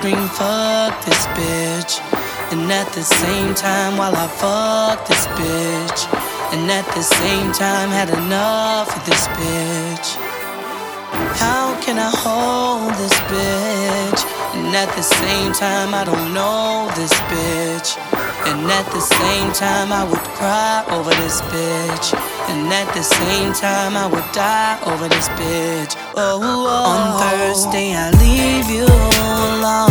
scream fuck this bitch. And at the same time while I fuck this bitch, and at the same time had enough of this bitch. How can I hold this bitch? And at the same time I don't know this bitch. And at the same time I would cry over this bitch. And at the same time I would die over this bitch. Oh, on Thursday I leave you alone.